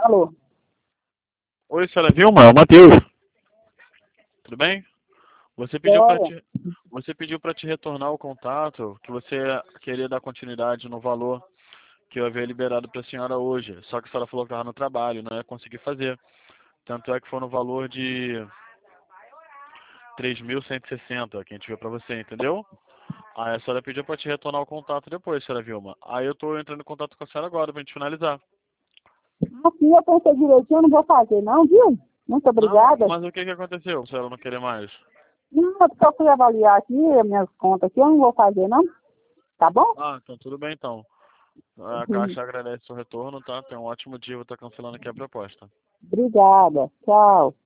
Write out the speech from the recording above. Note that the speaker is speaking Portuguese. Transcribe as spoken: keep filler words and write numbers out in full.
Alô? Oi, senhora Vilma, é o Matheus. Tudo bem? Você pediu para Olha, te, você pediu para te retornar o contato, que você queria dar continuidade no valor que eu havia liberado para a senhora hoje. Só que a senhora falou que estava no trabalho, não ia conseguir fazer. Tanto é que foi no valor de três mil cento e sessenta que a gente viu para você, entendeu? Aí a senhora pediu para te retornar o contato depois, senhora Vilma. Aí eu estou entrando em contato com a senhora agora para a gente finalizar. aqui eu pensei direitinho, eu não vou fazer não, viu? Muito Não, obrigada. mas o que que aconteceu, a senhora não querer mais? Não, é porque eu fui avaliar aqui as minhas contas aqui, eu não vou fazer não, tá bom? Ah, então tudo bem então. A Caixa agradece o retorno, tá? Tem um ótimo dia, vou estar cancelando aqui a proposta. Obrigada, tchau.